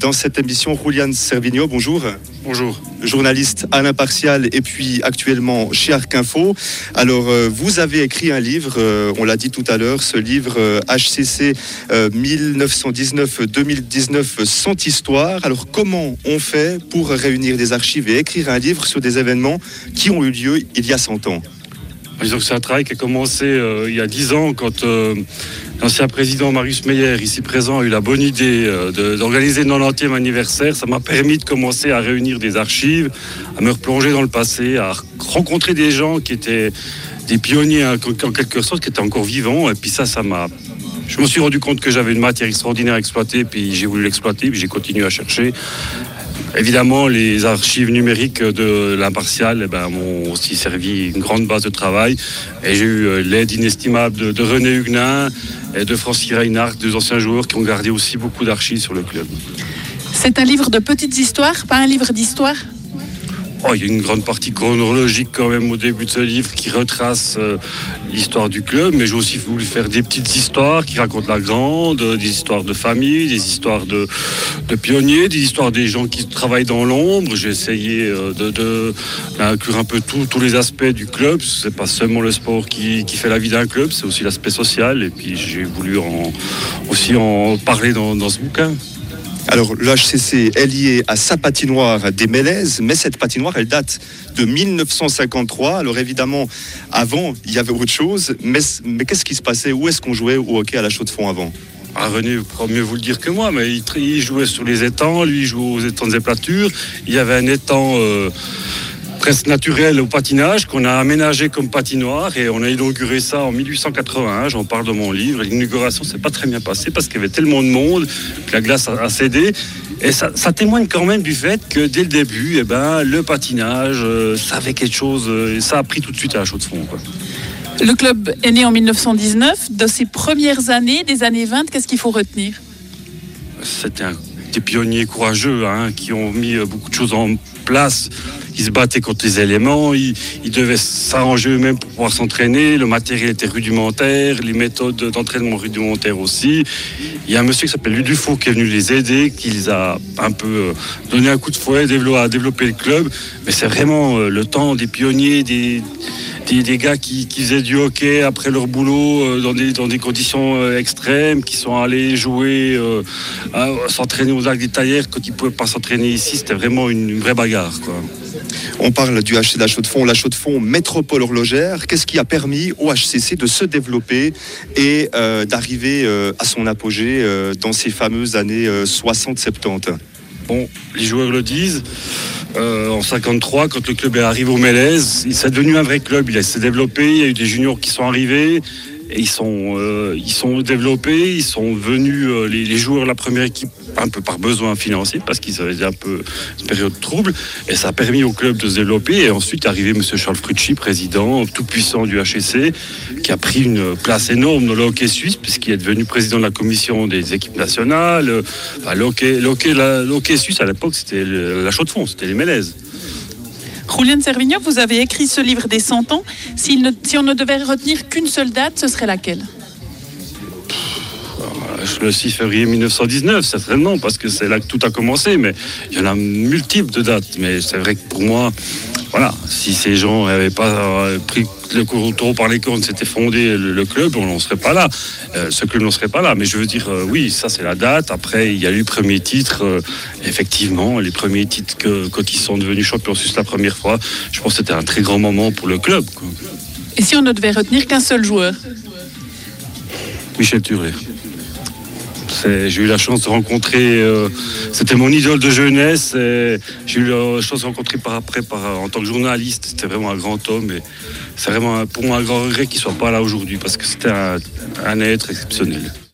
dans cette émission Julian Cervigno. Bonjour. Bonjour. Journaliste à l'Impartial et puis actuellement chez Arc Info. Alors, vous avez écrit un livre, on l'a dit tout à l'heure, ce livre HCC 1919-2019 sans histoire. Alors, comment on fait pour réunir des archives et écrire un livre sur des événements qui ont eu lieu il y a 100 ans ? Disons que c'est un travail qui a commencé il y a 10 ans quand l'ancien président Marius Meyer, ici présent, a eu la bonne idée d'organiser le 90e anniversaire. Ça m'a permis de commencer à réunir des archives, à me replonger dans le passé, à rencontrer des gens qui étaient des pionniers en quelque sorte, qui étaient encore vivants. Et puis ça m'a... Je me suis rendu compte que j'avais une matière extraordinaire à exploiter, puis j'ai voulu l'exploiter, puis j'ai continué à chercher. Évidemment, les archives numériques de l'Impartial m'ont aussi servi une grande base de travail. Et j'ai eu l'aide inestimable de René Huguenin et de Francis Reinhardt, deux anciens joueurs qui ont gardé aussi beaucoup d'archives sur le club. C'est un livre de petites histoires, pas un livre d'histoire ? Il y a une grande partie chronologique quand même au début de ce livre qui retrace l'histoire du club, mais j'ai aussi voulu faire des petites histoires qui racontent la grande, des histoires de famille, des histoires de pionniers, des histoires des gens qui travaillent dans l'ombre. J'ai essayé d'inclure un peu tous les aspects du club. C'est pas seulement le sport qui fait la vie d'un club, c'est aussi l'aspect social, et puis j'ai voulu aussi en parler dans ce bouquin. Alors, le HCC est lié à sa patinoire des Mélèzes, mais cette patinoire, elle date de 1953. Alors, évidemment, avant, il y avait autre chose, mais qu'est-ce qui se passait ? Où est-ce qu'on jouait au hockey à la Chaux-de-Fonds avant ? René pourra mieux vous le dire que moi, mais il jouait sur les étangs, lui il jouait aux étangs des Éplatures. Il y avait un étang presque naturel au patinage qu'on a aménagé comme patinoire et on a inauguré ça en 1881, j'en parle dans mon livre. L'inauguration s'est pas très bien passée parce qu'il y avait tellement de monde que la glace a cédé. Et ça témoigne quand même du fait que dès le début, le patinage, ça avait quelque chose, ça a pris tout de suite à la Chaux-de-Fonds, quoi. Le club est né en 1919. De ses premières années, des années 20, qu'est-ce qu'il faut retenir ? C'était des pionniers courageux qui ont mis beaucoup de choses en place. Ils se battaient contre les éléments, ils devaient s'arranger eux-mêmes pour pouvoir s'entraîner. Le matériel était rudimentaire, les méthodes d'entraînement rudimentaires aussi. Il y a un monsieur qui s'appelle Louis Dufault qui est venu les aider, qui les a un peu donné un coup de fouet, à développer le club. Mais c'est vraiment le temps des pionniers, des gars qui faisaient du hockey après leur boulot dans des conditions extrêmes, qui sont allés jouer, s'entraîner aux Lacs des Taillères quand ils ne pouvaient pas s'entraîner ici. C'était vraiment une vraie bagarre, quoi. On parle du HCC de la Chaux-de-Fonds, la Chaux-de-Fonds métropole horlogère. Qu'est-ce qui a permis au HCC de se développer et d'arriver à son apogée dans ces fameuses années 60-70 ? Bon, les joueurs le disent. En 53, quand le club est arrivé au Mélèzes, il s'est devenu un vrai club. Il s'est développé. Il y a eu des juniors qui sont arrivés. Et ils sont développés, ils sont venus, les joueurs de la première équipe, un peu par besoin financier, parce qu'ils avaient un peu une période de trouble, et ça a permis au club de se développer. Et ensuite est arrivé M. Charles Frucci, président tout puissant du HCC, qui a pris une place énorme dans le hockey suisse, puisqu'il est devenu président de la commission des équipes nationales. Le hockey suisse, à l'époque, c'était la Chaux-de-Fonds, c'était les Mélèzes. Julian Cervigno, vous avez écrit ce livre des 100 ans. Si on ne devait retenir qu'une seule date, ce serait laquelle ? Le 6 février 1919, certainement, parce que c'est là que tout a commencé. Mais il y en a multiples de dates. Mais c'est vrai que pour moi, voilà, si ces gens n'avaient pas pris le taureau par les cornes, s'était fondé le club, on n'en serait pas là. Ce club n'en serait pas là. Mais je veux dire, oui, ça c'est la date. Après, il y a eu le premier titre. Effectivement, les premiers titres quand ils sont devenus champions suisses la première fois, je pense que c'était un très grand moment pour le club, quoi. Et si on ne devait retenir qu'un seul joueur ? Michel Thuré. J'ai eu la chance de rencontrer, c'était mon idole de jeunesse, et j'ai eu la chance de rencontrer en tant que journaliste. C'était vraiment un grand homme, et c'est vraiment pour moi un grand regret qu'il ne soit pas là aujourd'hui, parce que c'était un être exceptionnel.